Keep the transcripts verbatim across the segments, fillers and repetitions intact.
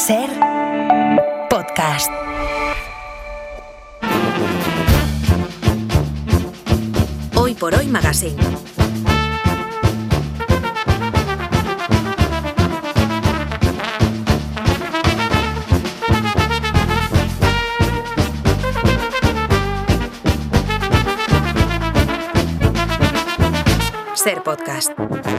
Ser Podcast. Hoy por Hoy Magazine. Ser Podcast.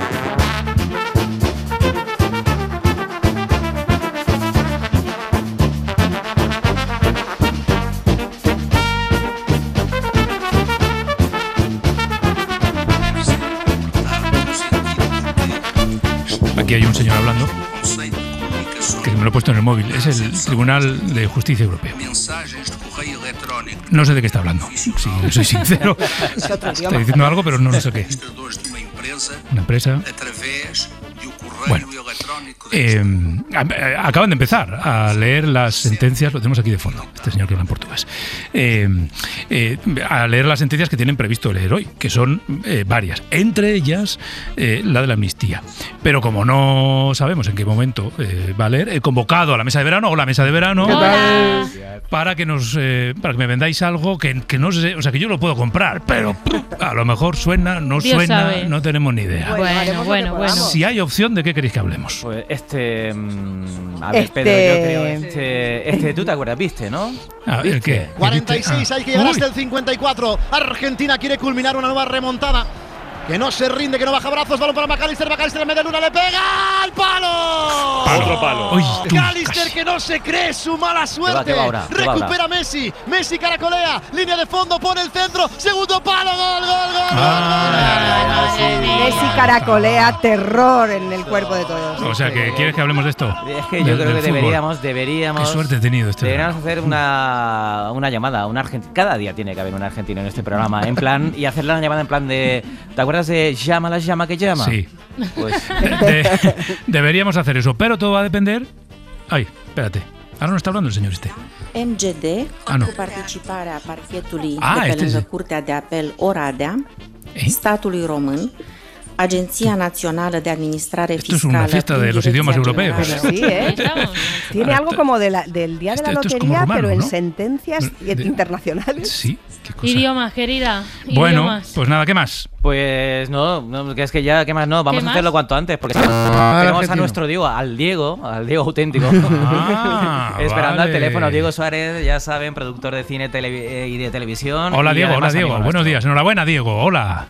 Aquí hay un señor hablando que me lo he puesto en el móvil. Es el Tribunal de Justicia Europeo. No sé de qué está hablando, si soy sincero. Está diciendo algo, pero no, no sé qué. Una empresa. Bueno, eh, acaban de empezar a leer las sentencias, lo tenemos aquí de fondo, este señor que habla en portugués, eh, eh, a leer las sentencias que tienen previsto leer hoy, que son eh, varias, entre ellas eh, la de la amnistía. Pero como no sabemos en qué momento eh, va a leer, he convocado a la mesa de verano o la mesa de verano para que nos eh, para que me vendáis algo que, que no sé, o sea, que yo lo puedo comprar, pero a lo mejor suena, no Dios suena, sabe. No tenemos ni idea. Bueno, bueno, bueno. Si hay opción, ¿de qué queréis que hablemos? Pues este. Mmm, a ver, Este- Pedro, yo creo. Este, este, tú te acuerdas, ¿viste, no? Ah, ¿el qué? cuarenta y seis, Ah. hay que llegar Uy. hasta el cincuenta y cuatro. Argentina quiere culminar una nueva remontada. Que no se rinde, que no baja brazos. Balón para McAllister. McAllister en media luna le pega al palo. Palo. Otro palo. Uy, tú, McAllister casi. que no se cree su mala suerte. Que va, que va ahora, que va Recupera ahora. Messi. Messi caracolea. Línea de fondo, pone el centro. Segundo palo. Gol, gol, gol. Ah, Messi caracolea, terror en el cuerpo de todos. O sea, que ¿quieres que hablemos de esto? Es que Del- yo creo del que fútbol. deberíamos, deberíamos. Qué suerte he tenido este Deberíamos verano. hacer una, una llamada, un argentino. Cada día tiene que haber un argentino en este programa, en plan, y hacerle una llamada en plan de. ¿Te acuerdas de llama la llama que llama? Sí. Pues. De- deberíamos hacer eso, pero todo va a depender. Ay, espérate. Ahora no está hablando el señor este. M G D, Ah, no. cu participarea parchetului Ah, de pe este lângă es- Curtea de Apel Oradea, ¿Eh? statului român, Agenția Națională de Administrare Esto es Fiscală una fiesta de prin los Direcția idiomas europeos. Generală Pues sí, ¿eh? Estamos. Tiene algo como de la, del día de la Esto- esto es como lotería, romano, pero en ¿no? sentencias De- de- internacionales. Sí, qué cosa. Idiomas, querida. Bueno, Idiomas. pues nada, ¿qué más? Pues no, no, que es que ya, ¿qué más no? Vamos ¿Qué a hacerlo más? cuanto antes, porque Ah, tenemos a argentino. nuestro Diego, al Diego, al Diego auténtico. Ah, Esperando al vale. teléfono, Diego Suárez, ya saben, productor de cine televi- eh, y de televisión. Hola y Diego, hola además Diego. amigo Buenos nuestro. días, enhorabuena Diego, hola.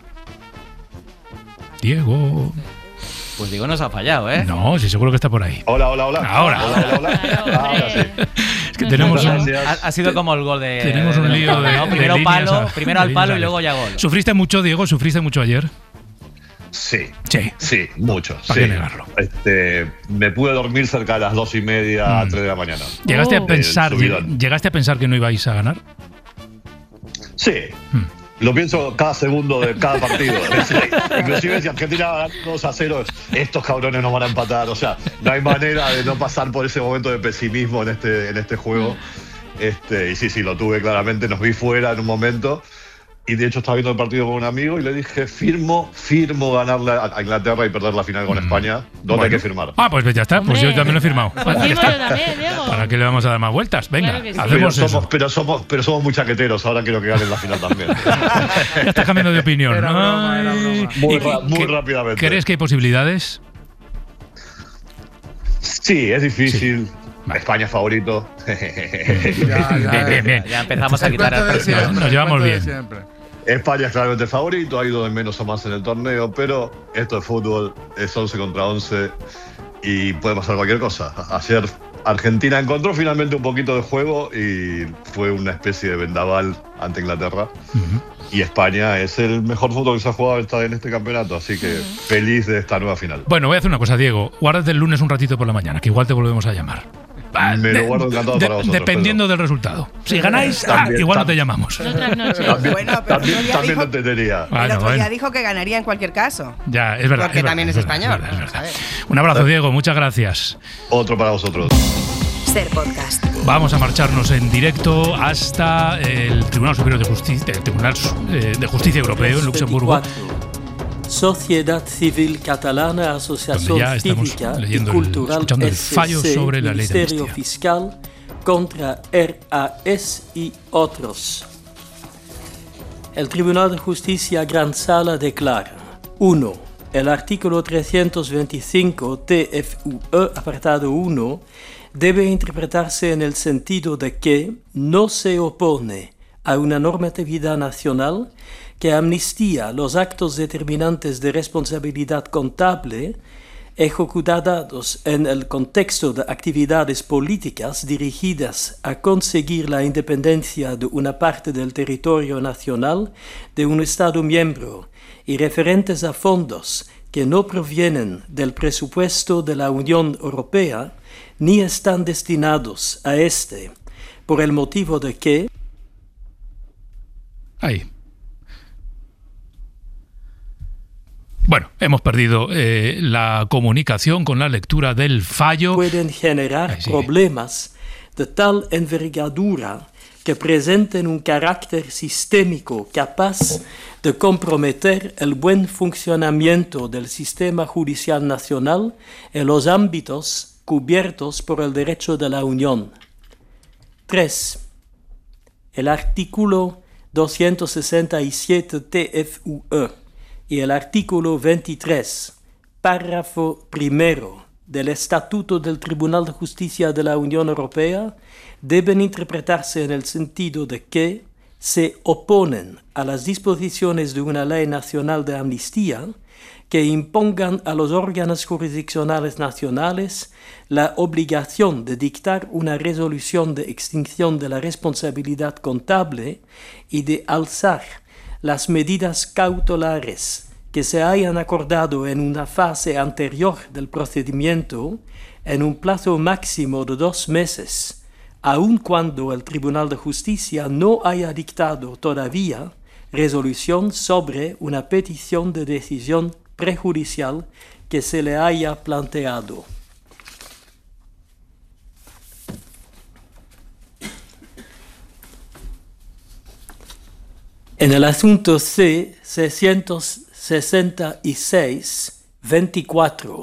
Diego. Pues Diego nos ha fallado, ¿eh? No, sí, seguro que está por ahí. Hola, hola, hola. Ahora. Hola, hola, hola. Claro, Ahora sí. hombre. Es que tenemos un, Gracias. Ha, ha sido como el gol de. tenemos un lío de, ¿no? de Primero líneas palo, a- primero de al palo líneas y a- luego ya gol. ¿Sufriste mucho, Diego? ¿Sufriste mucho ayer? Sí. Sí. Sí, mucho. ¿Para sí. qué negarlo? Este, me pude dormir cerca de las dos y media, Mm. tres de la mañana. ¿Llegaste a Oh. pensar, El subidón. llegaste a pensar que no ibais a ganar? Sí. Hmm. Lo pienso cada segundo de cada partido. Inclusive si Argentina va ganando dos a cero, estos cabrones nos van a empatar. O sea, no hay manera de no pasar por ese momento de pesimismo en este, en este juego. Este, y sí, sí, lo tuve claramente. Nos vi fuera en un momento. Y de hecho estaba viendo el partido con un amigo y le dije, firmo, firmo ganarle a a Inglaterra y perder la final con España. ¿Dónde Bueno. hay que firmar? Ah, pues ya está, pues Hombre. yo también lo he firmado. Pues Ya firmo está. yo también, Diego. ¿Para qué le vamos a dar más vueltas? Venga, Claro que sí. Pero hacemos somos, eso. pero, somos, pero somos muy chaqueteros. Ahora quiero que ganen la final también. Ya estás cambiando de opinión. Era broma, era Ay. broma. Muy ¿Y ra- muy qué- rápidamente. ¿Crees que hay posibilidades? Sí, es difícil. Vale. España es favorito. Ya, ya, Bien, bien, bien. Ya empezamos a El quitar cuento al de precio. siempre, Nos el llevamos cuento de bien. siempre. España es claramente favorito, ha ido de menos a más en el torneo, pero esto es fútbol, es once contra once y puede pasar cualquier cosa. Ayer Argentina encontró finalmente un poquito de juego y fue una especie de vendaval ante Inglaterra. Ujú. Y España es el mejor fútbol que se ha jugado esta- en este campeonato, así que feliz de esta nueva final. Bueno, voy a hacer una cosa, Diego. Guárdate el lunes un ratito por la mañana, que igual te volvemos a llamar. Ah, Me lo guardo encantado para vosotros, Dependiendo del resultado. Si ganáis, ah, También, igual no tam- te llamamos. Otras noches. También, Bueno, pero también, el otro día también dijo- lo entendería. Bueno, el otro bueno. día dijo que ganaría en cualquier caso. Ya, es verdad. Porque es verdad, también es verdad, español, verdad, es vamos a verdad. ver. Un abrazo, Diego. Muchas gracias. Otro para vosotros. Ser Podcast. Vamos a marcharnos en directo hasta el Tribunal Superior de Justicia, el Tribunal eh, de Justicia Europeo en Luxemburgo. Sociedad Civil Catalana, Asociación Cívica y Cultural el, el fallo S C, sobre la Ministerio ley de Fiscal contra R A S y otros. El Tribunal de Justicia Gran Sala declara: uno. El artículo trescientos veinticinco T F U E, apartado uno, debe interpretarse en el sentido de que no se opone a una normatividad nacional que amnistía los actos determinantes de responsabilidad contable ejecutados en el contexto de actividades políticas dirigidas a conseguir la independencia de una parte del territorio nacional de un Estado miembro y referentes a fondos que no provienen del presupuesto de la Unión Europea ni están destinados a este, por el motivo de que... Ahí. Bueno, hemos perdido eh, la comunicación con la lectura del fallo. Pueden generar Ahí, sí. problemas de tal envergadura que presenten un carácter sistémico capaz de comprometer el buen funcionamiento del sistema judicial nacional en los ámbitos cubiertos por el derecho de la Unión. tres. El artículo doscientos sesenta y siete T F U E y el artículo veintitrés, párrafo primero del Estatuto del Tribunal de Justicia de la Unión Europea deben interpretarse en el sentido de que se oponen a las disposiciones de una ley nacional de amnistía que impongan a los órganos jurisdiccionales nacionales la obligación de dictar una resolución de extinción de la responsabilidad contable y de alzar las medidas cautelares que se hayan acordado en una fase anterior del procedimiento en un plazo máximo de dos meses, aun cuando el Tribunal de Justicia no haya dictado todavía resolución sobre una petición de decisión prejudicial que se le haya planteado. En el asunto C seiscientos sesenta y seis veinticuatro,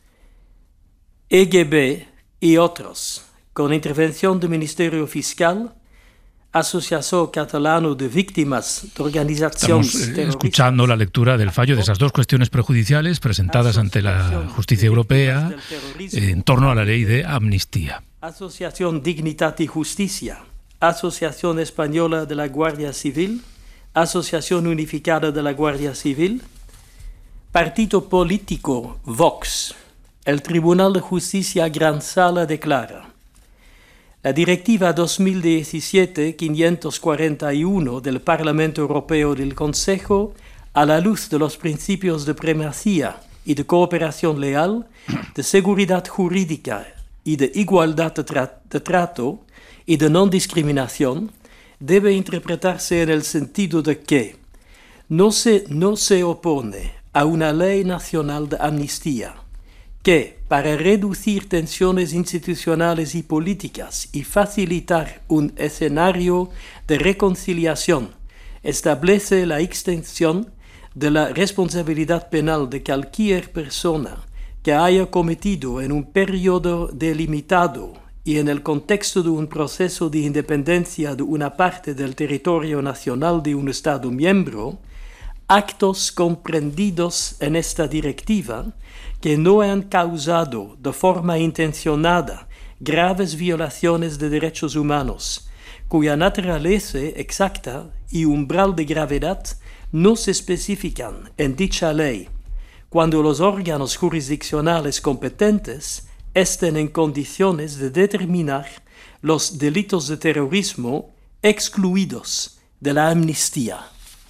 E G B y otros, con intervención del Ministerio Fiscal, Asociación Catalana de Víctimas de Organizaciones Estamos eh, escuchando la lectura del fallo de esas dos cuestiones prejudiciales presentadas ante la Justicia Europea eh, en torno a la ley de amnistía. Asociación Dignidad y Justicia, Asociación Española de la Guardia Civil, Asociación Unificada de la Guardia Civil, Partido Político Vox. El Tribunal de Justicia Gran Sala declara: la Directiva dos mil diecisiete quinientos cuarenta y uno del Parlamento Europeo y del Consejo, a la luz de los principios de primacía y de cooperación leal, de seguridad jurídica y de igualdad de, tra- de trato y de no discriminación, debe interpretarse en el sentido de que no se, no se opone a una ley nacional de amnistía que, para reducir tensiones institucionales y políticas y facilitar un escenario de reconciliación, establece la extensión de la responsabilidad penal de cualquier persona que haya cometido en un periodo delimitado y en el contexto de un proceso de independencia de una parte del territorio nacional de un Estado miembro, actos comprendidos en esta directiva que no han causado de forma intencionada graves violaciones de derechos humanos, cuya naturaleza exacta y umbral de gravedad no se especifican en dicha ley, cuando los órganos jurisdiccionales competentes estén en condiciones de determinar los delitos de terrorismo excluidos de la amnistía.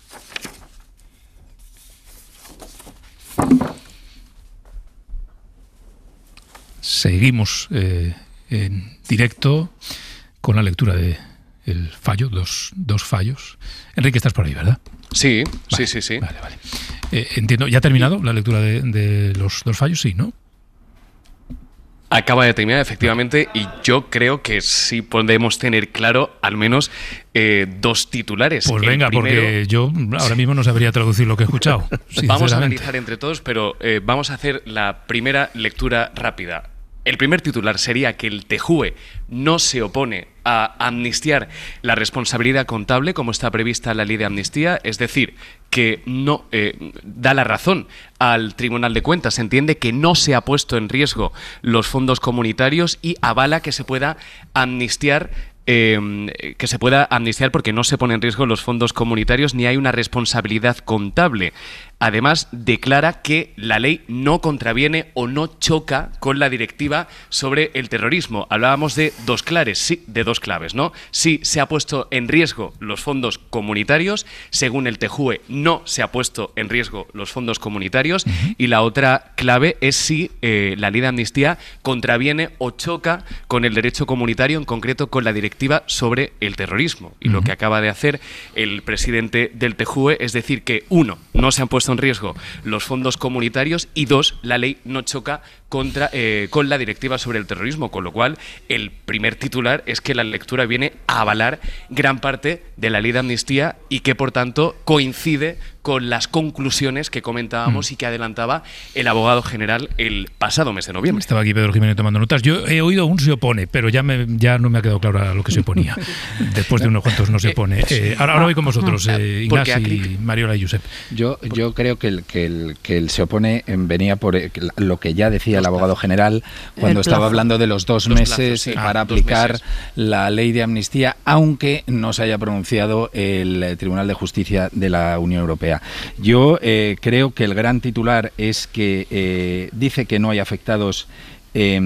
Seguimos eh, en directo con la lectura de el fallo, dos, dos fallos. Enrique, estás por ahí, ¿verdad? Sí, vale, sí, sí, sí. Vale, vale. Eh, entiendo, ¿ya ha terminado la lectura de, de los dos fallos? Sí, ¿no? Acaba de terminar, efectivamente, y yo creo que sí podemos tener claro al menos eh, dos titulares. Pues El venga, primero, porque yo ahora mismo no sabría traducir lo que he escuchado. Vamos a analizar entre todos, pero eh, vamos a hacer la primera lectura rápida. El primer titular sería que el T J U E no se opone a amnistiar la responsabilidad contable como está prevista en la ley de amnistía, es decir, que no eh, da la razón al Tribunal de Cuentas, entiende que no se ha puesto en riesgo los fondos comunitarios y avala que se pueda amnistiar Eh, que se pueda amnistiar porque no se pone en riesgo los fondos comunitarios ni hay una responsabilidad contable. Además, declara que la ley no contraviene o no choca con la directiva sobre el terrorismo. Hablábamos de dos claves, sí, de dos claves, ¿no? Sí, se ha puesto en riesgo los fondos comunitarios, según el T J U E no se ha puesto en riesgo los fondos comunitarios, uh-huh. y la otra clave es si eh, la ley de amnistía contraviene o choca con el derecho comunitario, en concreto con la directiva sobre el terrorismo. Y uh-huh. lo que acaba de hacer el presidente del T J U E es decir que, uno, no se han puesto en riesgo los fondos comunitarios y dos, la ley no choca contra, eh, con la directiva sobre el terrorismo, con lo cual el primer titular es que la lectura viene a avalar gran parte de la ley de amnistía y que por tanto coincide con las conclusiones que comentábamos mm. y que adelantaba el abogado general el pasado mes de noviembre. Estaba aquí Pedro Jiménez tomando notas. Yo he oído un se opone, pero ya, me, ya no me ha quedado claro a lo que se oponía. Después de unos cuantos no se opone. Eh, ahora, ahora voy con vosotros, eh, Ignacio, y Mariola y Josep. Yo, yo creo que el, que, el, que el se opone venía por lo que ya decía el abogado general cuando el estaba hablando de los dos los meses plazos, sí. para ah, aplicar meses. la ley de amnistía, aunque no se haya pronunciado el Tribunal de Justicia de la Unión Europea. Yo eh, creo que el gran titular es que eh, dice que no hay afectados Eh,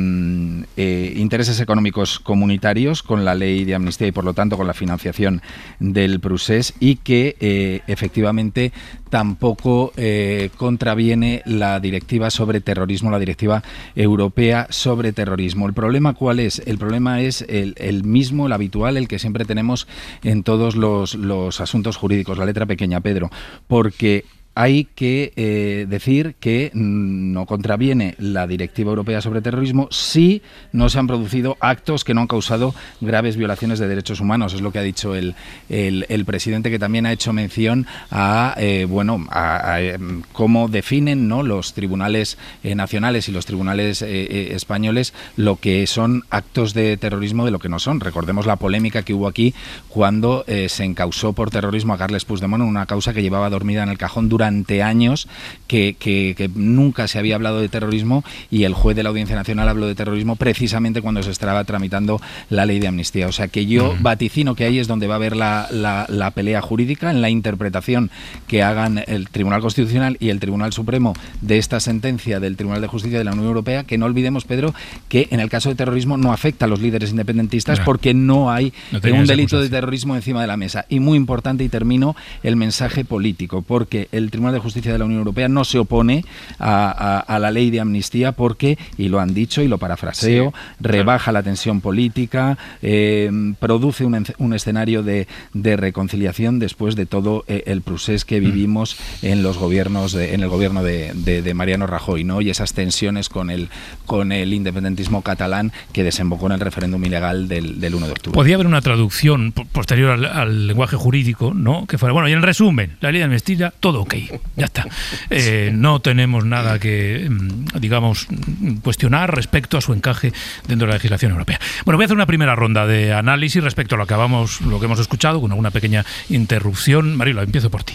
eh, intereses económicos comunitarios con la ley de amnistía y por lo tanto con la financiación del procés y que eh, efectivamente tampoco eh, contraviene la directiva sobre terrorismo, la directiva europea sobre terrorismo. ¿El problema cuál es? El problema es el, el mismo, el habitual, el que siempre tenemos en todos los, los asuntos jurídicos, la letra pequeña, Pedro, porque hay que eh, decir que no contraviene la Directiva Europea sobre Terrorismo si no se han producido actos que no han causado graves violaciones de derechos humanos. Es lo que ha dicho el, el, el presidente, que también ha hecho mención a, eh, bueno, a, a cómo definen, ¿no?, los tribunales eh, nacionales y los tribunales eh, eh, españoles lo que son actos de terrorismo de lo que no son. Recordemos la polémica que hubo aquí cuando eh, se encausó por terrorismo a Carles Puigdemont en una causa que llevaba dormida en el cajón durante durante años, que, que, que nunca se había hablado de terrorismo y el juez de la Audiencia Nacional habló de terrorismo precisamente cuando se estaba tramitando la ley de amnistía. O sea que yo uh-huh. vaticino que ahí es donde va a haber la, la, la pelea jurídica, en la interpretación que hagan el Tribunal Constitucional y el Tribunal Supremo de esta sentencia del Tribunal de Justicia de la Unión Europea, que no olvidemos, Pedro, que en el caso de terrorismo no afecta a los líderes independentistas yeah. porque no hay no un delito de terrorismo encima de la mesa. Y muy importante, y termino, el mensaje político, porque el Tribunal de Justicia de la Unión Europea no se opone a, a, a la ley de amnistía porque, y lo han dicho y lo parafraseo, sí, rebaja claro. la tensión política, eh, produce un, un escenario de, de reconciliación después de todo eh, el procés que vivimos mm. en los gobiernos, de, en el gobierno de, de, de Mariano Rajoy, ¿no? Y esas tensiones con el, con el independentismo catalán que desembocó en el referéndum ilegal del, del uno de octubre. Podría haber una traducción posterior al, al lenguaje jurídico, ¿no?, que fuera, bueno, y en resumen, la ley de amnistía, todo ok. Ya está. Eh, no tenemos nada que, digamos, cuestionar respecto a su encaje dentro de la legislación europea. Bueno, voy a hacer una primera ronda de análisis respecto a lo que, acabamos, lo que hemos escuchado, con alguna pequeña interrupción. Marilo, empiezo por ti.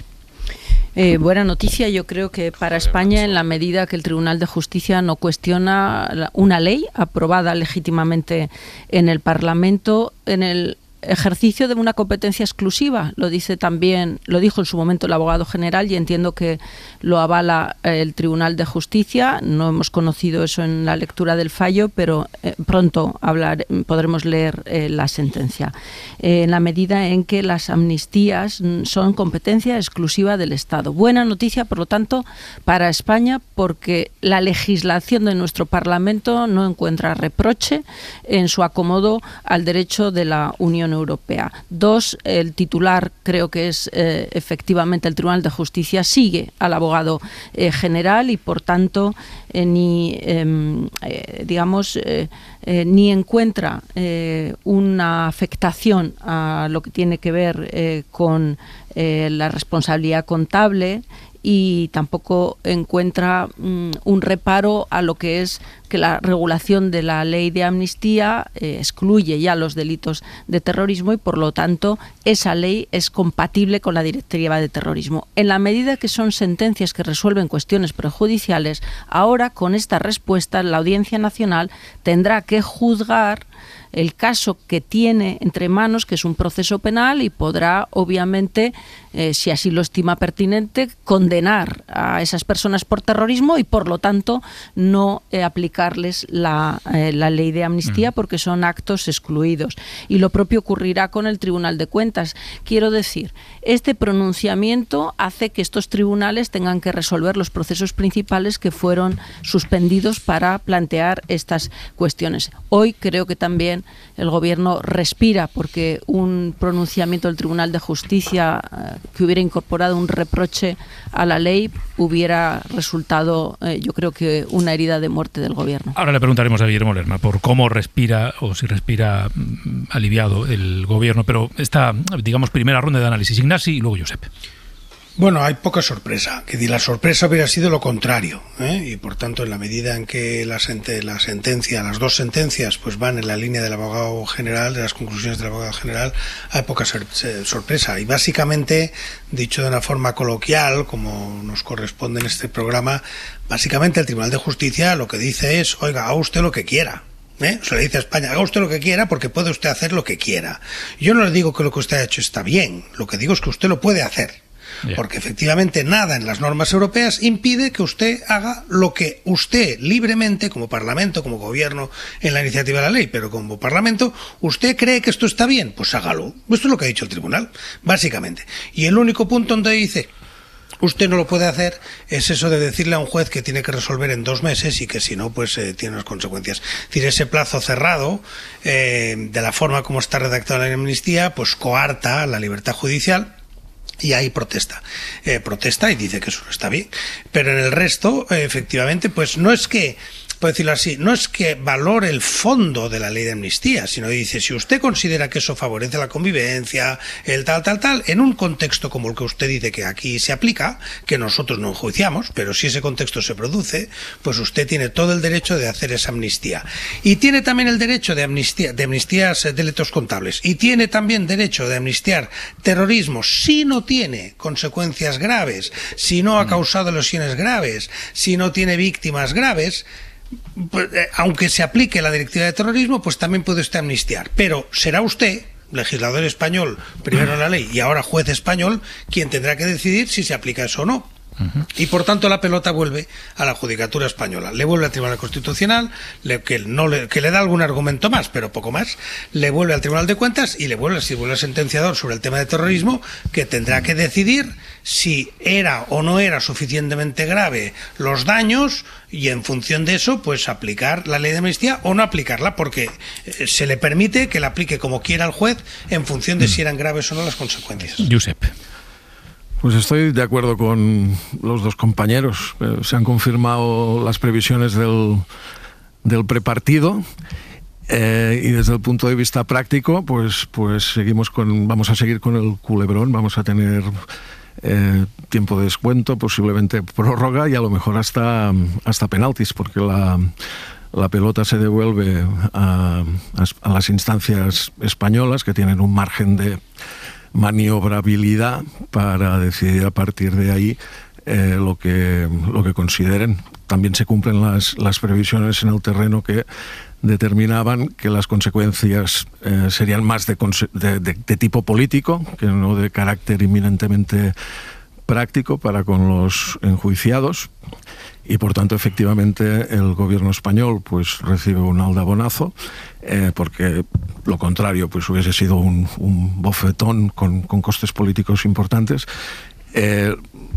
Eh, buena noticia, yo creo que para España, en la medida que el Tribunal de Justicia no cuestiona una ley aprobada legítimamente en el Parlamento, en el ejercicio de una competencia exclusiva, lo dice también, lo dijo en su momento el abogado general y entiendo que lo avala el Tribunal de Justicia. No hemos conocido eso en la lectura del fallo, pero eh, pronto hablar, podremos leer eh, la sentencia. Eh, en la medida en que las amnistías son competencia exclusiva del Estado. Buena noticia, por lo tanto, para España, porque la legislación de nuestro Parlamento no encuentra reproche en su acomodo al derecho de la Unión Unión Europea. Dos, el titular creo que es eh, efectivamente el Tribunal de Justicia sigue al abogado eh, general y por tanto eh, ni eh, eh, digamos eh, eh, ni encuentra eh, una afectación a lo que tiene que ver eh, con eh, la responsabilidad contable y tampoco encuentra mm, un reparo a lo que es que la regulación de la ley de amnistía eh, excluye ya los delitos de terrorismo y por lo tanto esa ley es compatible con la directiva de terrorismo. En la medida que son sentencias que resuelven cuestiones prejudiciales, ahora con esta respuesta la Audiencia Nacional tendrá que juzgar el caso que tiene entre manos, que es un proceso penal, y podrá, obviamente, eh, si así lo estima pertinente, condenar a esas personas por terrorismo y, por lo tanto, no eh, aplicarles la, eh, la ley de amnistía porque son actos excluidos. Y lo propio ocurrirá con el Tribunal de Cuentas. Quiero decir, este pronunciamiento hace que estos tribunales tengan que resolver los procesos principales que fueron suspendidos para plantear estas cuestiones. Hoy creo que también el Gobierno respira porque un pronunciamiento del Tribunal de Justicia eh, que hubiera incorporado un reproche a la ley hubiera resultado, eh, yo creo que una herida de muerte del Gobierno. Ahora le preguntaremos a Guillermo Lerma por cómo respira o si respira mm, aliviado el Gobierno, pero esta, digamos, primera ronda de análisis, Ignasi y luego Josep. Bueno, hay poca sorpresa, que la sorpresa hubiera sido lo contrario, ¿eh? Y por tanto, en la medida en que la, sente, la sentencia, las dos sentencias, pues van en la línea del abogado general, de las conclusiones del abogado general, hay poca sor sorpresa. Y básicamente, dicho de una forma coloquial, como nos corresponde en este programa, básicamente el Tribunal de Justicia lo que dice es, oiga, haga usted lo que quiera. ¿Eh? Se le dice a España, haga usted lo que quiera porque puede usted hacer lo que quiera. Yo no le digo que lo que usted ha hecho está bien, lo que digo es que usted lo puede hacer. Yeah. Porque efectivamente nada en las normas europeas impide que usted haga lo que usted libremente, como Parlamento, como Gobierno, en la iniciativa de la ley, pero como Parlamento, usted cree que esto está bien, pues hágalo. Esto es lo que ha dicho el Tribunal, básicamente. Y el único punto donde dice usted no lo puede hacer es eso de decirle a un juez que tiene que resolver en dos meses y que si no, pues eh, tiene unas consecuencias. Es decir, ese plazo cerrado, eh, de la forma como está redactada la amnistía, pues coarta la libertad judicial. Y ahí protesta, eh, protesta y dice que eso no está bien. Pero en el resto, eh, efectivamente, pues no es que, por decirlo así, no es que valore el fondo de la ley de amnistía, sino dice, si usted considera que eso favorece la convivencia, el tal, tal, tal, en un contexto como el que usted dice que aquí se aplica, que nosotros no enjuiciamos, pero si ese contexto se produce, pues usted tiene todo el derecho de hacer esa amnistía. Y tiene también el derecho de amnistía, de amnistías delitos contables, y tiene también derecho de amnistiar terrorismo si no tiene consecuencias graves, si no ha causado lesiones graves, si no tiene víctimas graves. Pues, eh, aunque se aplique la directiva de terrorismo, pues también puede usted amnistiar. Pero será usted, legislador español, primero la ley y ahora juez español, quien tendrá que decidir si se aplica eso o no. Uh-huh. Y por tanto la pelota vuelve a la Judicatura Española, le vuelve al Tribunal Constitucional, le, que, no le, que le da algún argumento más, pero poco más, le vuelve al Tribunal de Cuentas y le vuelve, si vuelve al sentenciador sobre el tema de terrorismo, que tendrá que decidir si era o no era suficientemente grave los daños y en función de eso pues aplicar la ley de amnistía o no aplicarla, porque eh, se le permite que la aplique como quiera el juez en función de si eran graves o no las consecuencias. Josep. Pues estoy de acuerdo con los dos compañeros. Eh, se han confirmado las previsiones del, del prepartido eh, y desde el punto de vista práctico, pues, pues seguimos con, vamos a seguir con el culebrón, vamos a tener eh, tiempo de descuento, posiblemente prórroga y a lo mejor hasta, hasta penaltis, porque la, la pelota se devuelve a, a las instancias españolas que tienen un margen de maniobrabilidad para decidir a partir de ahí eh, lo que lo que consideren. También se cumplen las, las previsiones en el terreno que determinaban que las consecuencias eh, serían más de, de, de, de tipo político que no de carácter inminentemente práctico para con los enjuiciados, y por tanto efectivamente el gobierno español pues recibe un aldabonazo, eh, porque lo contrario pues hubiese sido un, un bofetón con, con costes políticos importantes. Eh,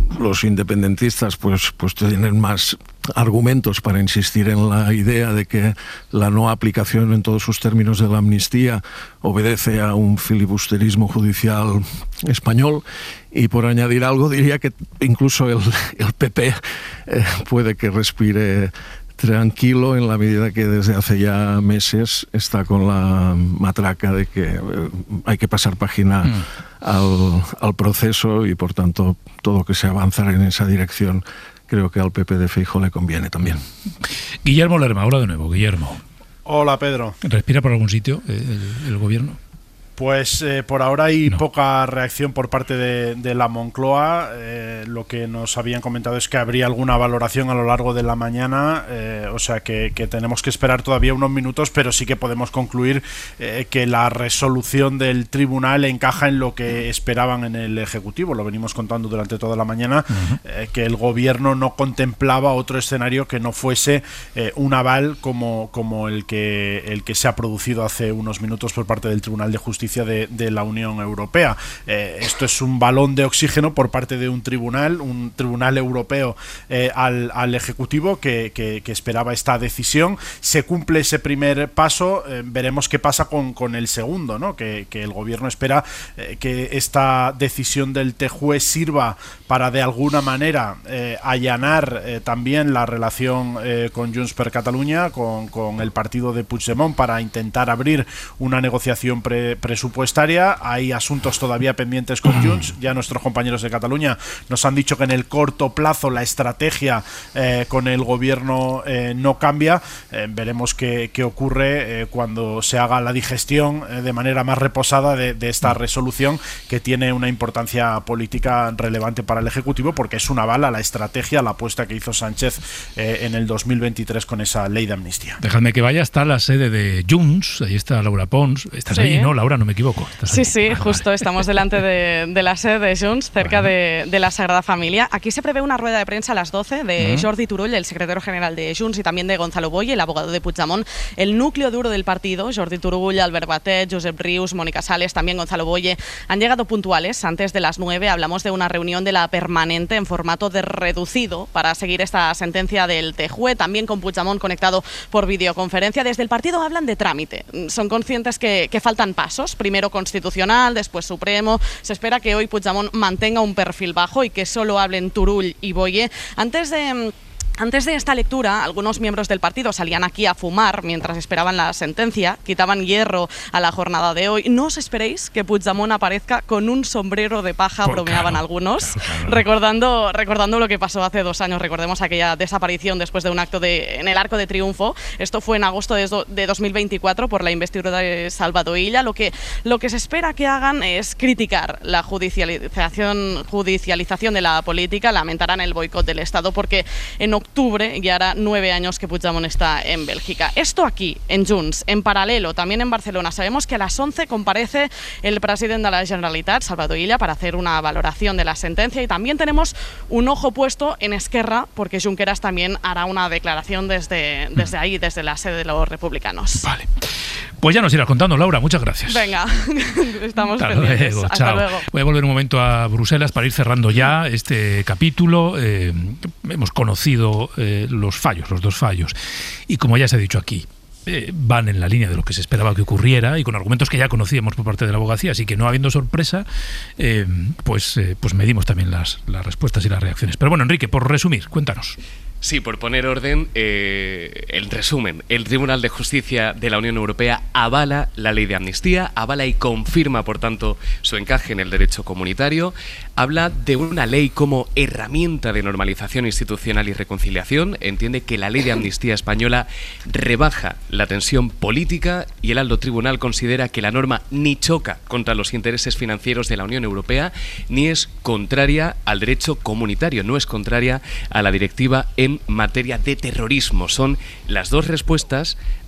los independentistas pues, pues tienen más argumentos para insistir en la idea de que la no aplicación en todos sus términos de la amnistía obedece a un filibusterismo judicial español. Y por añadir algo, diría que incluso el, el P P eh, puede que respire tranquilo en la medida que desde hace ya meses está con la matraca de que eh, hay que pasar página mm. al, al proceso y por tanto todo que se avanzara en esa dirección creo que al P P de Feijóo le conviene también. Guillermo Lerma, hola de nuevo, Guillermo. Hola, Pedro. ¿Respira por algún sitio el, el gobierno? Pues eh, por ahora hay no. poca reacción por parte de, de la Moncloa. Eh, lo que nos habían comentado es que habría alguna valoración a lo largo de la mañana, eh, o sea que, que tenemos que esperar todavía unos minutos, pero sí que podemos concluir eh, que la resolución del tribunal encaja en lo que esperaban en el Ejecutivo. Lo venimos contando durante toda la mañana, uh-huh. eh, que el gobierno no contemplaba otro escenario que no fuese eh, un aval como, como el que, el que se ha producido hace unos minutos por parte del Tribunal de Justicia De, de la Unión Europea. Eh, esto es un balón de oxígeno por parte de un tribunal, un tribunal europeo eh, al, al Ejecutivo que, que, que esperaba esta decisión. Se cumple ese primer paso, eh, veremos qué pasa con, con el segundo, ¿no? Que, que el gobierno espera eh, que esta decisión del T J U E sirva para de alguna manera eh, allanar eh, también la relación eh, con Junts per Catalunya, con, con el partido de Puigdemont, para intentar abrir una negociación pre, pre presupuestaria. Hay asuntos todavía pendientes con Junts. Ya nuestros compañeros de Cataluña nos han dicho que en el corto plazo la estrategia eh, con el gobierno eh, no cambia. Eh, veremos qué, qué ocurre eh, cuando se haga la digestión eh, de manera más reposada de, de esta resolución, que tiene una importancia política relevante para el Ejecutivo porque es una bala a la estrategia, a la apuesta que hizo Sánchez eh, en el dos mil veintitrés con esa ley de amnistía. Dejadme que vaya hasta la sede de Junts. Ahí está Laura Pons. Estás sí. ahí, ¿no, Laura? No me equivoco. Sí, ahí. sí, vale, justo vale. Estamos delante de, de la sede de Junts, cerca bueno. de, de la Sagrada Familia. Aquí se prevé una rueda de prensa a las doce de uh-huh. Jordi Turull, el secretario general de Junts, y también de Gonzalo Boye, el abogado de Puigdemont. El núcleo duro del partido, Jordi Turull, Albert Batet, Josep Rius, Mónica Sales, también Gonzalo Boye, han llegado puntuales antes de las nueve. Hablamos de una reunión de la permanente en formato de reducido para seguir esta sentencia del T J U E, también con Puigdemont conectado por videoconferencia. Desde el partido hablan de trámite. Son conscientes que, que faltan pasos, primero constitucional, después supremo. Se espera que hoy Puigdemont mantenga un perfil bajo y que solo hablen Turull y Boye. Antes de... Antes de esta lectura, algunos miembros del partido salían aquí a fumar mientras esperaban la sentencia, quitaban hierro a la jornada de hoy. No os esperéis que Puigdemont aparezca con un sombrero de paja, Por bromeaban claro, algunos, claro, claro. Recordando, recordando lo que pasó hace dos años. Recordemos aquella desaparición después de un acto de, en el Arco de Triunfo. Esto fue en agosto de, de dos mil veinticuatro por la investidura de Salvador Illa. Lo que, lo que se espera que hagan es criticar la judicialización, judicialización de la política, lamentarán el boicot del Estado porque en octubre y hará nueve años que Puigdemont está en Bélgica. Esto aquí, en Junts, en paralelo, también en Barcelona. Sabemos que a las once comparece el presidente de la Generalitat, Salvador Illa, para hacer una valoración de la sentencia, y también tenemos un ojo puesto en Esquerra porque Junqueras también hará una declaración desde, desde ahí, desde la sede de los republicanos. Vale. Pues ya nos irás contando, Laura. Muchas gracias. Venga, estamos Hasta pendientes. Luego, Hasta chao. luego. Voy a volver un momento a Bruselas para ir cerrando ya este capítulo. Eh, hemos conocido eh, los fallos, los dos fallos. Y como ya se ha dicho aquí, eh, van en la línea de lo que se esperaba que ocurriera y con argumentos que ya conocíamos por parte de la abogacía. Así que no habiendo sorpresa, eh, pues, eh, pues medimos también las, las respuestas y las reacciones. Pero bueno, Enrique, por resumir, cuéntanos. Sí, por poner orden, eh, el resumen. El Tribunal de Justicia de la Unión Europea avala la ley de amnistía, avala y confirma, por tanto, su encaje en el derecho comunitario. Habla de una ley como herramienta de normalización institucional y reconciliación. Entiende que la ley de amnistía española rebaja la tensión política y el alto tribunal considera que la norma ni choca contra los intereses financieros de la Unión Europea ni es contraria al derecho comunitario, no es contraria a la directiva en materia de terrorismo. Son las dos respuestas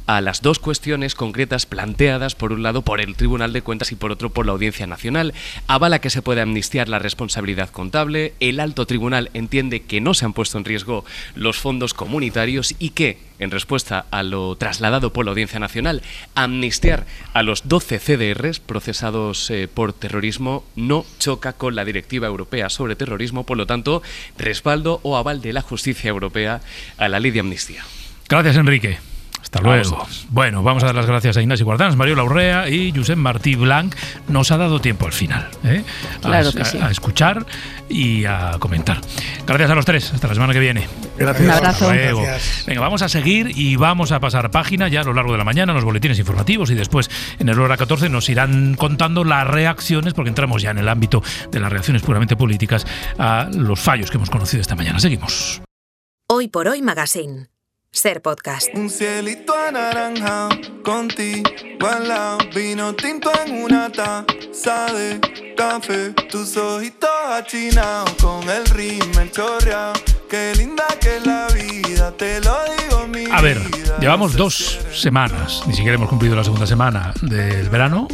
a las dos cuestiones concretas planteadas, por un lado por el Tribunal de Cuentas y por otro por la Audiencia Nacional. Avala que se puede amnistiar la responsabilidad contable, el alto tribunal entiende que no se han puesto en riesgo los fondos comunitarios y que, en respuesta a lo trasladado por la Audiencia Nacional, amnistiar a los doce C D Rs procesados eh, por terrorismo no choca con la Directiva Europea sobre Terrorismo, por lo tanto, respaldo o aval de la justicia europea a la ley de amnistía. Gracias, Enrique. Hasta luego. Bueno, vamos a dar las gracias a Ignasi Guardans, Mariola Urrea y Josep Martí Blanc. Nos ha dado tiempo al final, ¿eh? Claro a, que sí. a, a escuchar y a comentar. Gracias a los tres. Hasta la semana que viene. Gracias. Un abrazo. Hasta luego. Gracias. Venga, vamos a seguir y vamos a pasar página ya a lo largo de la mañana en los boletines informativos y después en el Hora catorce nos irán contando las reacciones, porque entramos ya en el ámbito de las reacciones puramente políticas a los fallos que hemos conocido esta mañana. Seguimos. Hoy por Hoy Magazine. Ser Podcast. Un cielito anaranjado contigo al lado, vino tinto en una taza de café, tus ojitos achinados con el rímel chorreado, qué linda que es la vida, te lo digo mi vida. A ver, llevamos dos semanas, ni siquiera hemos cumplido la segunda semana del verano.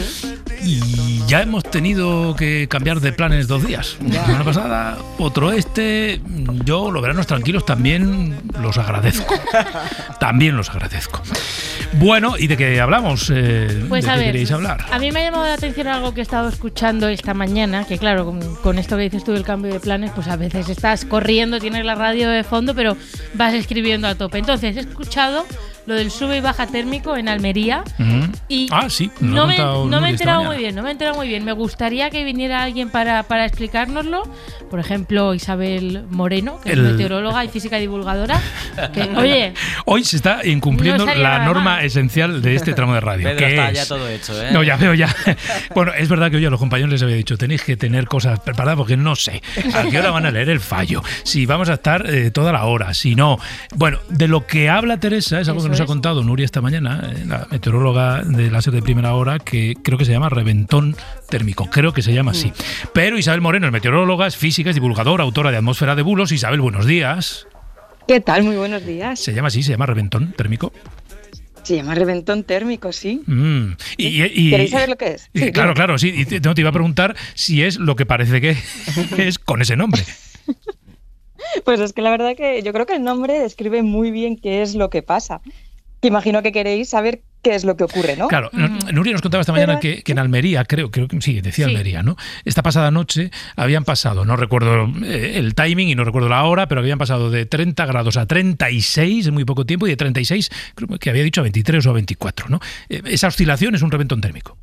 Y ya hemos tenido que cambiar de planes dos días. La semana pasada, otro este. Yo los veranos tranquilos también los agradezco. También los agradezco. Bueno, ¿y de qué hablamos? Eh, Pues ¿De a qué ver, queréis hablar? a mí me ha llamado la atención algo que he estado escuchando esta mañana, que claro, con, con esto que dices tú del cambio de planes, pues a veces estás corriendo, tienes la radio de fondo, pero vas escribiendo a tope. Entonces, he escuchado lo del sube y baja térmico en Almería. Uh-huh. Y ah, sí, me no lo ha me, contado no me he Nuria esta enterado mañana. muy bien, no me he enterado muy bien. Me gustaría que viniera alguien para, para explicárnoslo. Por ejemplo, Isabel Moreno, que El- es meteoróloga y física divulgadora. Que, oye, Hoy se está incumpliendo No estaría la nada norma mal. esencial de este tramo de radio. Pedro, que está es- ya todo hecho, ¿eh? No, ya veo ya. Bueno, es verdad que hoy a los compañeros les había dicho, tenéis que tener cosas preparadas porque no sé a qué hora van a leer el fallo, si vamos a estar eh, toda la hora, si no. Bueno, de lo que habla Teresa es algo Eso que nos ha es. contado Nuria esta mañana, eh, la meteoróloga de láser de primera hora, que creo que se llama reventón térmico, creo que se llama así. Pero Isabel Moreno es meteoróloga, es física, es divulgadora, autora de Atmósfera de Bulos. Isabel, buenos días. ¿Qué tal? Muy buenos días. ¿Se llama así? ¿Se llama reventón térmico? Se llama reventón térmico, sí. Mm. Y, y- y- ¿Queréis saber lo que es? y- Sí, claro, dime. claro, sí. Y te, no, te iba a preguntar si es lo que parece que es con ese nombre. Pues es que la verdad que yo creo que el nombre describe muy bien qué es lo que pasa. Que imagino que queréis saber qué es lo que ocurre, ¿no? Claro, Nuria nos contaba esta mañana Pero- que, que en Almería, creo, creo que sí, decía Sí. Almería, ¿no? Esta pasada noche habían pasado, no recuerdo eh, el timing y no recuerdo la hora, pero habían pasado de treinta grados a treinta y seis en muy poco tiempo y de treinta y seis, creo que había dicho a veintitrés o a veinticuatro, ¿no? Eh, Esa oscilación es un reventón térmico.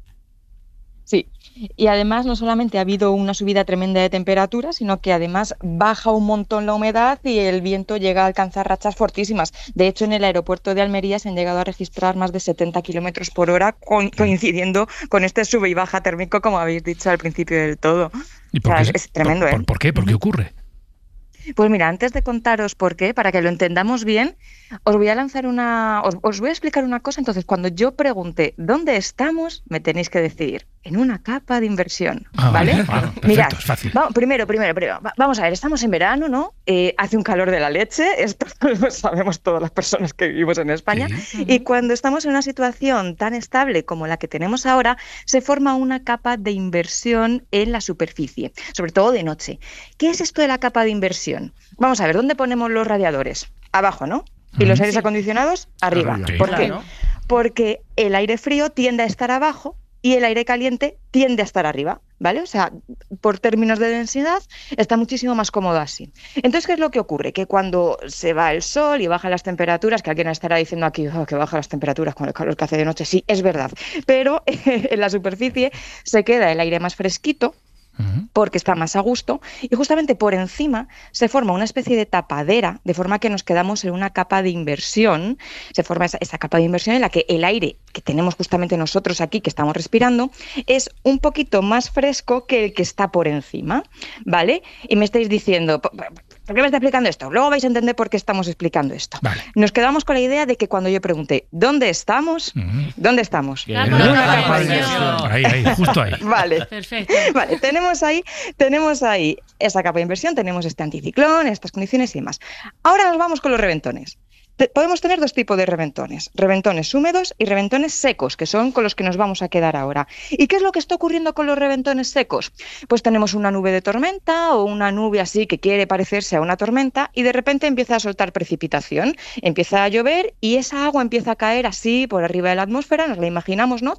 Sí. Y además no solamente ha habido una subida tremenda de temperatura, sino que además baja un montón la humedad y el viento llega a alcanzar rachas fortísimas. De hecho, en el aeropuerto de Almería se han llegado a registrar más de setenta kilómetros por hora, co- coincidiendo con este sube y baja térmico, como habéis dicho al principio del todo. ¿Y por O sea, qué? es, es tremendo, ¿Por, ¿eh? por qué? ¿Por qué ocurre? Pues mira, antes de contaros por qué, para que lo entendamos bien, os voy a lanzar una, os, os voy a explicar una cosa. Entonces, cuando yo pregunte ¿dónde estamos?, me tenéis que decir en una capa de inversión, Ah, ¿vale? vale, claro, perfecto, Mirad, es fácil. va- primero, primero, primero, va- vamos a ver, estamos en verano, ¿no? Eh, hace un calor de la leche, esto lo sabemos todas las personas que vivimos en España, y cuando estamos en una situación tan estable como la que tenemos ahora, se forma una capa de inversión en la superficie, sobre todo de noche. ¿Qué es esto de la capa de inversión? Vamos a ver, ¿dónde ponemos los radiadores? Abajo, ¿no? ¿Y los aires acondicionados? Arriba. Arriba. Sí, ¿Por qué? claro. Porque el aire frío tiende a estar abajo y el aire caliente tiende a estar arriba, ¿vale? O sea, por términos de densidad está muchísimo más cómodo así. Entonces, ¿qué es lo que ocurre? Que cuando se va el sol y bajan las temperaturas, que alguien estará diciendo aquí oh, que bajan las temperaturas con el calor que hace de noche, sí, es verdad, pero en la superficie se queda el aire más fresquito, porque está más a gusto, y justamente por encima se forma una especie de tapadera, de forma que nos quedamos en una capa de inversión. Se forma esa, esa capa de inversión en la que el aire que tenemos justamente nosotros aquí, que estamos respirando, es un poquito más fresco que el que está por encima, ¿vale? Y me estáis diciendo, ¿por por qué me está explicando esto? Luego vais a entender por qué estamos explicando esto. Nos quedamos con la idea de que cuando yo pregunté ¿dónde estamos? ¿Dónde estamos? La En una capa capa de de inversión. inversión. Ahí, ahí, justo ahí. Vale. Perfecto. Vale, tenemos ahí, tenemos ahí esa capa de inversión, tenemos este anticiclón, estas condiciones y demás. Ahora nos vamos con los reventones. Te, podemos tener dos tipos de reventones, reventones húmedos y reventones secos, que son con los que nos vamos a quedar ahora. ¿Y qué es lo que está ocurriendo con los reventones secos? Pues tenemos una nube de tormenta o una nube así que quiere parecerse a una tormenta y de repente empieza a soltar precipitación, empieza a llover y esa agua empieza a caer así por arriba de la atmósfera, nos la imaginamos, ¿no?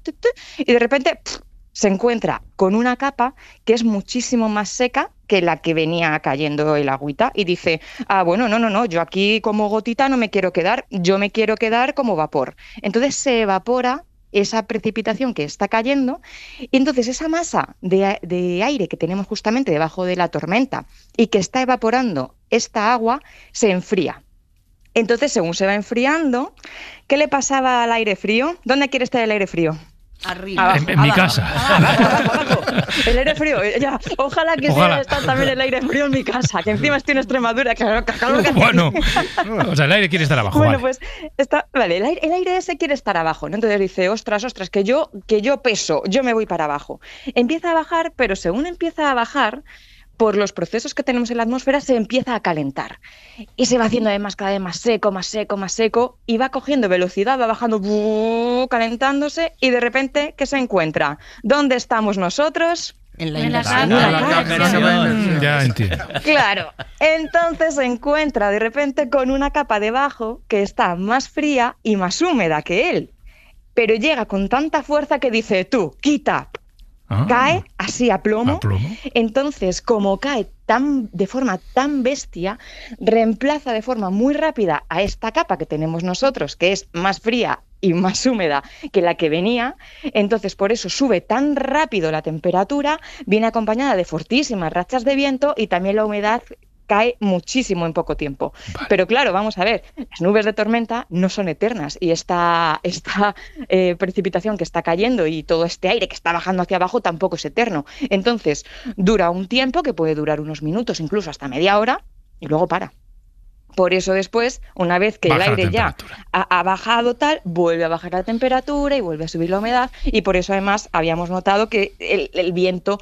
Y de repente ¡puf!, se encuentra con una capa que es muchísimo más seca que la que venía cayendo el agüita y dice, ah, bueno, no, no, no, yo aquí como gotita no me quiero quedar, yo me quiero quedar como vapor. Entonces se evapora esa precipitación que está cayendo y entonces esa masa de, de aire que tenemos justamente debajo de la tormenta y que está evaporando esta agua se enfría. Entonces, según se va enfriando, ¿qué le pasaba al aire frío? ¿Dónde quiere estar el aire frío? Arriba. Abajo, en, en mi abajo, casa. Abajo, abajo, abajo. El aire frío, ya. Ojalá que Ojalá. sea estar también el aire frío en mi casa, que encima estoy en Extremadura. Que, que, que, que, bueno, o sea, el aire quiere estar abajo. Bueno, vale. pues está, vale, el aire, el aire ese quiere estar abajo, ¿no? Entonces dice, ostras, ostras, que yo, que yo peso, yo me voy para abajo. Empieza a bajar, pero según empieza a bajar, por los procesos que tenemos en la atmósfera se empieza a calentar y se va haciendo además cada vez más seco, más seco, más seco y va cogiendo velocidad, va bajando, buh, calentándose y de repente, ¿qué se encuentra? ¿Dónde estamos nosotros? En la En la inversión. casa. En la inversión. Mm, ya entiendo. Claro, entonces se encuentra de repente con una capa debajo que está más fría y más húmeda que él, pero llega con tanta fuerza que dice, tú, quita. Ah, Cae así a plomo. a plomo. Entonces, como cae tan, de forma tan bestia, reemplaza de forma muy rápida a esta capa que tenemos nosotros, que es más fría y más húmeda que la que venía. Entonces, por eso sube tan rápido la temperatura, viene acompañada de fortísimas rachas de viento y también la humedad cae muchísimo en poco tiempo. Vale. Pero claro, vamos a ver, las nubes de tormenta no son eternas y esta, esta eh, precipitación que está cayendo y todo este aire que está bajando hacia abajo tampoco es eterno. Entonces, dura un tiempo que puede durar unos minutos, incluso hasta media hora, y luego para. Por eso después, una vez que Baja el aire ya ha, ha bajado tal, vuelve a bajar la temperatura y vuelve a subir la humedad y por eso además habíamos notado que el, el viento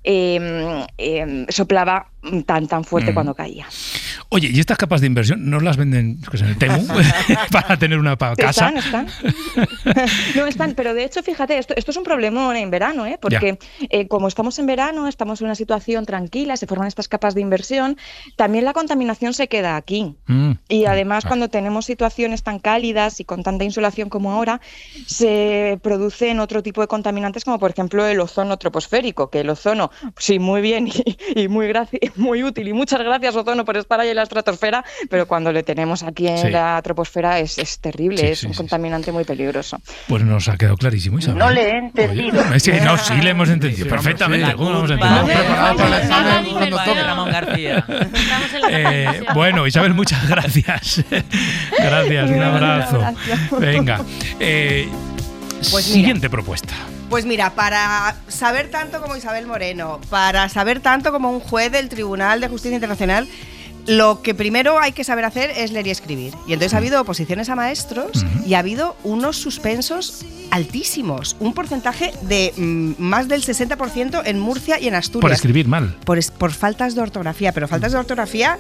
eh, eh, soplaba tan tan fuerte mm. cuando caía. Oye, ¿y estas capas de inversión no las venden pues, en el Temu para tener una para casa? Están, están. No están, pero de hecho, fíjate, esto, esto es un problemón en verano, ¿eh? Porque eh, como estamos en verano, estamos en una situación tranquila, se forman estas capas de inversión, también la contaminación se queda aquí. Mm. Y además, ah. cuando tenemos situaciones tan cálidas y con tanta insolación como ahora, se producen otro tipo de contaminantes, como por ejemplo el ozono troposférico, que el ozono, sí, muy bien y, y muy, graci- muy útil, y muchas gracias, ozono, por estar ahí en la estratosfera, pero cuando le tenemos aquí en sí. la troposfera es, es terrible, sí, es sí, un sí, contaminante sí. muy peligroso. Pues nos ha quedado clarísimo, Isabel. No le he entendido. Oye, sí, no, sí le hemos entendido, sí, perfectamente. ¿Cómo lo hemos entendido? Preparado para el examen cuando toque. Ramón García. Eh, bueno, Isabel, muchas gracias. Gracias, un abrazo. Venga, eh, pues siguiente mira, propuesta. Pues mira, para saber tanto como Isabel Moreno, para saber tanto como un juez del Tribunal de Justicia Internacional, lo que primero hay que saber hacer es leer y escribir. Y entonces ha habido oposiciones a maestros uh-huh. y ha habido unos suspensos altísimos, un porcentaje de mm, más del sesenta por ciento en Murcia y en Asturias. Por escribir mal. Por, por faltas de ortografía, pero faltas de ortografía,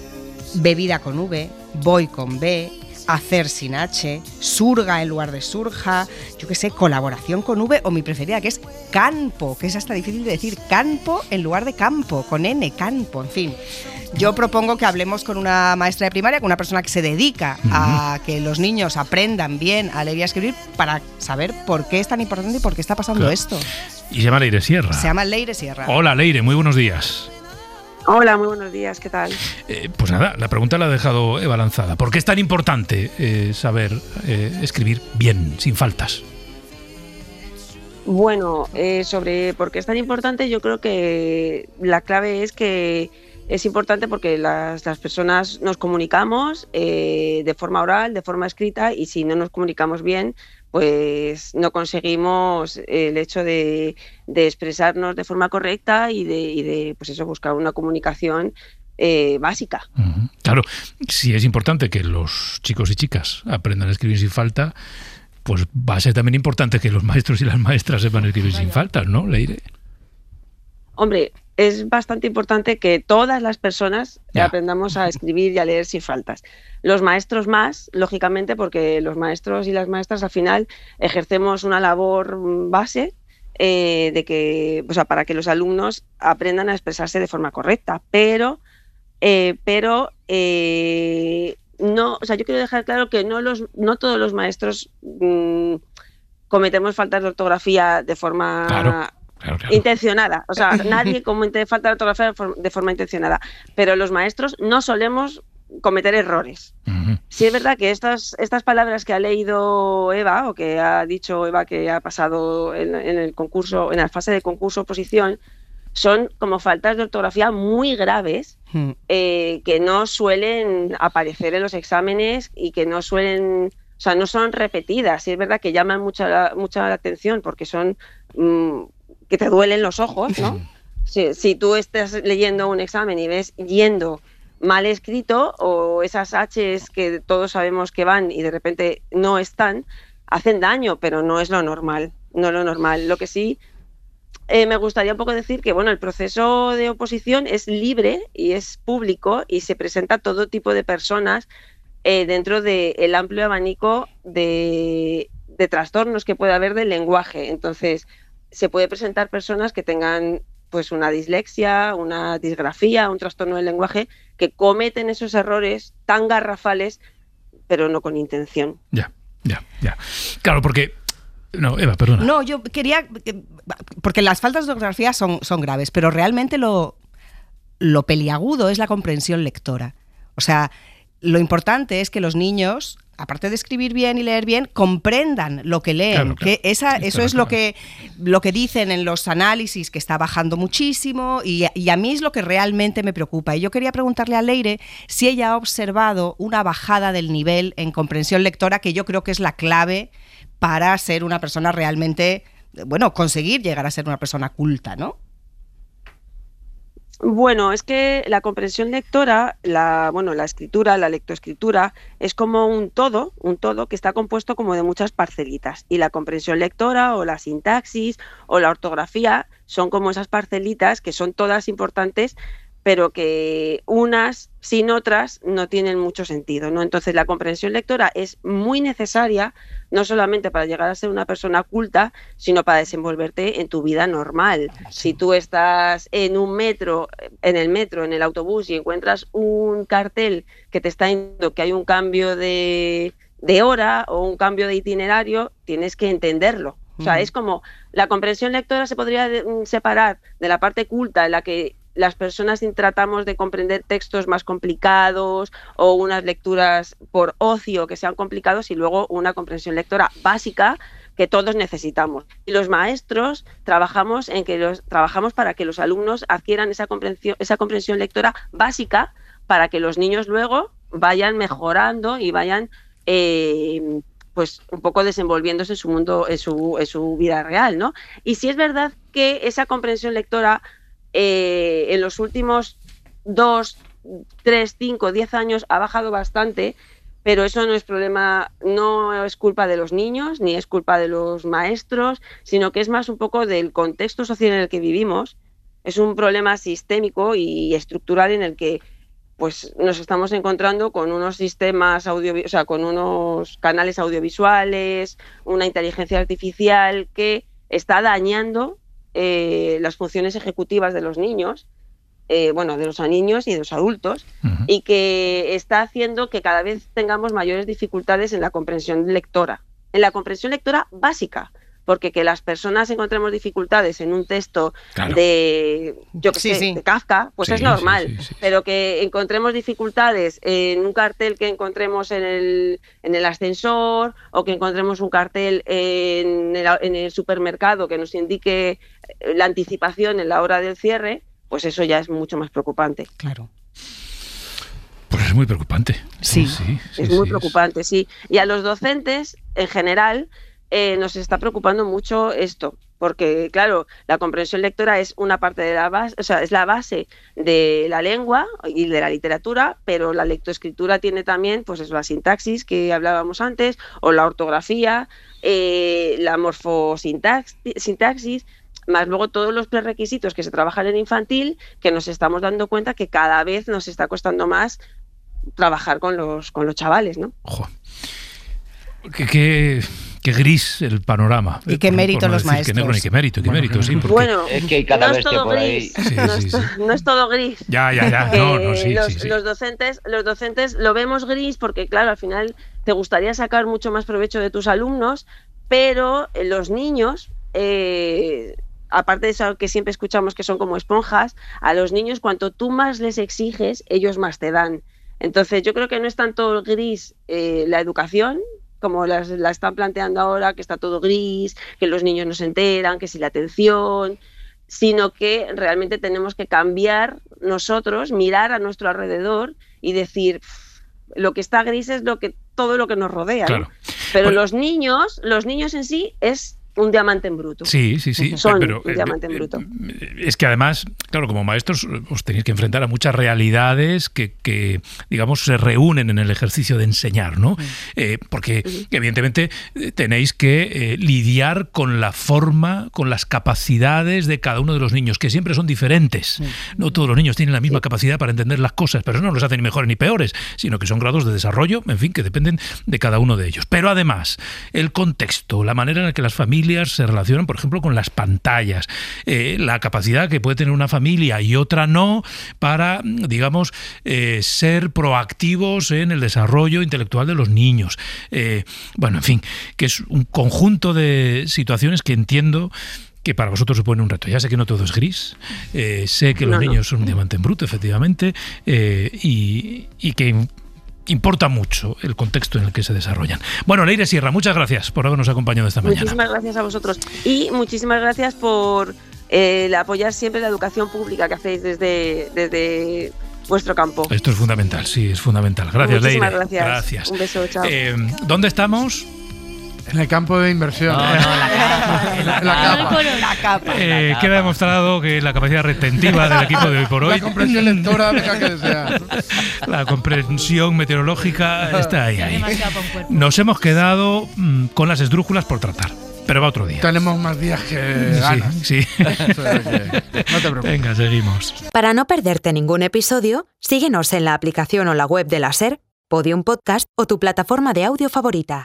bebida con V, voy con B, hacer sin H, surga en lugar de surja, yo qué sé, colaboración con V, o mi preferida que es campo, que es hasta difícil de decir, campo en lugar de campo, con N, campo, en fin. Yo propongo que hablemos con una maestra de primaria, con una persona que se dedica uh-huh. a que los niños aprendan bien a leer y a escribir para saber por qué es tan importante y por qué está pasando claro. esto. Y se llama Leire Sierra. Se llama Leire Sierra. Hola Leire, muy buenos días. Hola, muy buenos días, ¿qué tal? Eh, pues nada, la pregunta la ha dejado Eva Lanzada. ¿Por qué es tan importante eh, saber eh, escribir bien, sin faltas? Bueno, eh, sobre por qué es tan importante, yo creo que la clave es que es importante porque las, las personas nos comunicamos eh, de forma oral, de forma escrita, y si no nos comunicamos bien, pues no conseguimos el hecho de, de expresarnos de forma correcta y de, y de pues eso, buscar una comunicación eh, básica. Uh-huh. Claro, si es importante que los chicos y chicas aprendan a escribir sin falta, pues va a ser también importante que los maestros y las maestras sepan escribir sin faltas, ¿no, Leire? Hombre, es bastante importante que todas las personas Ya. aprendamos a escribir y a leer sin faltas. Los maestros más, lógicamente, porque los maestros y las maestras al final ejercemos una labor base eh, de que, o sea, para que los alumnos aprendan a expresarse de forma correcta, pero, eh, pero eh, no, o sea, yo quiero dejar claro que no los, no todos los maestros mmm, cometemos faltas de ortografía de forma Claro, claro, claro. intencionada. O sea, nadie comete falta de ortografía de, for de forma intencionada. Pero los maestros no solemos cometer errores. Uh-huh. Sí es verdad que estas, estas palabras que ha leído Eva, o que ha dicho Eva que ha pasado en, en el concurso, en la fase de concurso oposición, son como faltas de ortografía muy graves Mm. eh, que no suelen aparecer en los exámenes y que no suelen, o sea, no son repetidas. Sí es verdad que llaman mucha la, mucha la atención porque son mmm, que te duelen los ojos, ¿no? Si, si tú estás leyendo un examen y ves yendo mal escrito o esas H's que todos sabemos que van y de repente no están, hacen daño, pero no es lo normal, no es lo normal. Lo que sí eh, me gustaría un poco decir que bueno, el proceso de oposición es libre y es público y se presenta a todo tipo de personas eh, dentro del amplio abanico de, de trastornos que puede haber del lenguaje. Entonces, se puede presentar personas que tengan pues una dislexia, una disgrafía, un trastorno del lenguaje, que cometen esos errores tan garrafales, pero no con intención. Ya, ya, ya. Claro, porque... No, Eva, perdona. No, yo quería... Porque las faltas de ortografía son, son graves, pero realmente lo, lo peliagudo es la comprensión lectora. O sea, lo importante es que los niños, aparte de escribir bien y leer bien, comprendan lo que leen. Claro, claro. Que esa, Sí, eso claro, es lo claro. que, lo que dicen en los análisis, que está bajando muchísimo, y, y a mí es lo que realmente me preocupa. Y yo quería preguntarle a Leire si ella ha observado una bajada del nivel en comprensión lectora, que yo creo que es la clave para ser una persona realmente, bueno, conseguir llegar a ser una persona culta, ¿no? Bueno, es que la comprensión lectora, la, bueno, la escritura, la lectoescritura, es como un todo, un todo que está compuesto como de muchas parcelitas. Y la comprensión lectora o la sintaxis o la ortografía son como esas parcelitas que son todas importantes, pero que unas sin otras no tienen mucho sentido, ¿no? Entonces la comprensión lectora es muy necesaria, no solamente para llegar a ser una persona culta, sino para desenvolverte en tu vida normal. Si tú estás en un metro, en el metro, en el autobús y encuentras un cartel que te está diciendo que hay un cambio de, de hora o un cambio de itinerario, tienes que entenderlo. O sea, es como la comprensión lectora se podría de, separar de la parte culta en la que las personas tratamos de comprender textos más complicados o unas lecturas por ocio que sean complicados y luego una comprensión lectora básica que todos necesitamos. Y los maestros trabajamos en que los trabajamos para que los alumnos adquieran esa comprensión, esa comprensión lectora básica para que los niños luego vayan mejorando y vayan eh, pues un poco desenvolviéndose en su mundo, en su, en su vida real, ¿no? Y sí es verdad que esa comprensión lectora Eh, en los últimos dos, tres, cinco, diez años ha bajado bastante, pero eso no es problema, no es culpa de los niños, ni es culpa de los maestros, sino que es más un poco del contexto social en el que vivimos. Es un problema sistémico y estructural en el que pues nos estamos encontrando con unos sistemas audio, o sea, con unos canales audiovisuales, una inteligencia artificial que está dañando Eh, las funciones ejecutivas de los niños, eh, bueno, de los niños y de los adultos, uh-huh. y que está haciendo que cada vez tengamos mayores dificultades en la comprensión lectora, en la comprensión lectora básica, porque que las personas encontremos dificultades en un texto claro. de, yo que sí, sé, sí. de Kafka, pues sí, es normal, sí, sí, sí. pero que encontremos dificultades en un cartel que encontremos en el, en el ascensor o que encontremos un cartel en el, en el supermercado que nos indique la anticipación en la hora del cierre, pues eso ya es mucho más preocupante. Claro. Pues es muy preocupante. Sí, sí, sí, sí es sí, muy es. preocupante, sí. Y a los docentes, en general, eh, nos está preocupando mucho esto, porque, claro, la comprensión lectora es una parte de la base, o sea, es la base de la lengua y de la literatura, pero la lectoescritura tiene también, pues es la sintaxis que hablábamos antes, o la ortografía, eh, la morfosintaxis. más luego todos los prerequisitos que se trabajan en infantil, que nos estamos dando cuenta que cada vez nos está costando más trabajar con los, con los chavales, ¿no? Ojo. ¿Qué, qué, qué gris el panorama. Y qué mérito no los maestros. Que negro ni qué mérito, qué bueno, mérito, sí. Porque... Bueno, es que cada no vez es todo por gris, ahí... Sí, no, sí, es to- sí. no es todo gris. Ya, ya, ya, no, no, sí, los, sí, sí. los docentes, los docentes lo vemos gris porque, claro, al final te gustaría sacar mucho más provecho de tus alumnos, pero los niños... Eh, aparte de eso que siempre escuchamos que son como esponjas, a los niños cuanto tú más les exiges, ellos más te dan. Entonces yo creo que no es tanto gris eh, la educación, como las, la están planteando ahora, que está todo gris, que los niños no se enteran, que si la atención, sino que realmente tenemos que cambiar nosotros, mirar a nuestro alrededor y decir, lo que está gris es lo que todo lo que nos rodea, claro. ¿no? Pero Bueno, los niños, los niños en sí es un diamante en bruto. Sí, sí, sí. Son pero, un eh, diamante en eh, bruto. Es que además, claro, como maestros os tenéis que enfrentar a muchas realidades que, que digamos, se reúnen en el ejercicio de enseñar, ¿no? Eh, porque, evidentemente, tenéis que eh, lidiar con la forma, con las capacidades de cada uno de los niños, que siempre son diferentes. No todos los niños tienen la misma capacidad para entender las cosas, pero eso no los hace ni mejores ni peores, sino que son grados de desarrollo, en fin, que dependen de cada uno de ellos. Pero además, el contexto, la manera en la que las familias se relacionan, por ejemplo, con las pantallas, eh, la capacidad que puede tener una familia y otra no para, digamos, eh, ser proactivos en el desarrollo intelectual de los niños. Eh, bueno, en fin, que es un conjunto de situaciones que entiendo que para vosotros supone un reto. Ya sé que no todo es gris, eh, sé que los No, no. niños son un diamante en bruto, efectivamente, eh, y, y que importa mucho el contexto en el que se desarrollan. Bueno, Leire Sierra, muchas gracias por habernos acompañado esta mañana. Muchísimas gracias a vosotros y muchísimas gracias por eh, el apoyar siempre la educación pública que hacéis desde, desde vuestro campo. Esto es fundamental, sí, es fundamental. Gracias, Muchísimas Leire. gracias. Gracias. Un beso, chao. Eh, ¿Dónde estamos? En el campo de inversión. No, no, la capa. En la, la capa. La capa. Eh, queda demostrado que la capacidad retentiva del equipo de hoy por hoy. La comprensión lectora deja que desear. La comprensión meteorológica está ahí. ahí. Demasiado con cuerpo. Nos hemos quedado mm, con las esdrújulas por tratar, pero va otro día. Tenemos más días que ganas. Sí, sí. O sea que no te preocupes. Venga, seguimos. Para no perderte ningún episodio, síguenos en la aplicación o la web de la SER, Podium Podcast o tu plataforma de audio favorita.